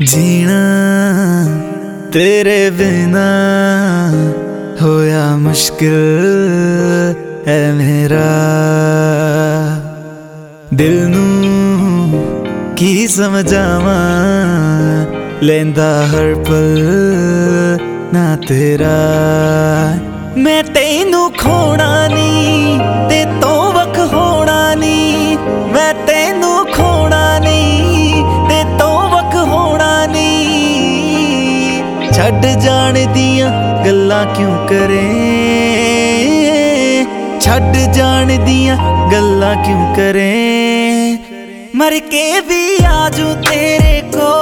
जीना तेरे बिना होया मुश्किल है मेरा। दिल नू की समझावां लेंदा हर पल ना तेरा। मैं तेनू खोना नी ते तो वख होना नी, मैं तेनू खोना नी ते तो वख होना नी। छड़ जान दियां गल्लां क्यों करें, छड़ जान दियां गल्लां क्यों करें। मर के भी आजू तेरे को,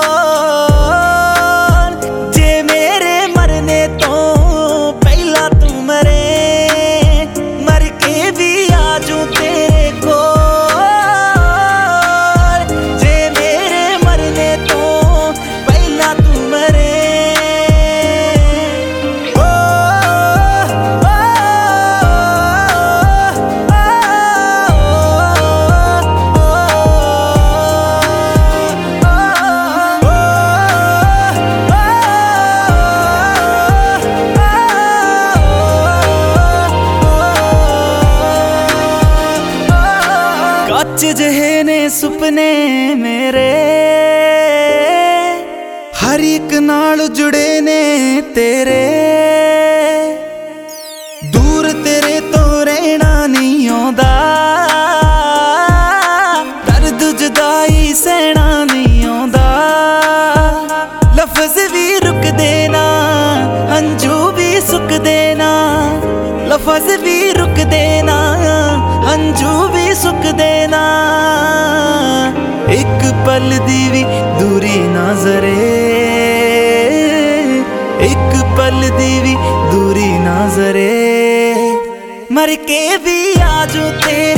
जे मेरे मरने तो पहला तू मरे। मर के भी आजू तेरे को, जे मेरे मरने तो पहला तू मरे। कच्च जहे ने सुपने मेरे, हर एक नाल जुड़े ने तेरे। दूर तेरे तो रहना नहीं आउंदा, दर्द जुदाई सहना नहीं आउंदा। लफ्ज भी रुक देना, हंझू भी सुक देना। लफ्ज भी रुक देना, हंझू भी सुक देना। एक पल दी भी दूरी ना जरे, एक पल दी भी दूरी ना जरे। मर के भी आजू तेरे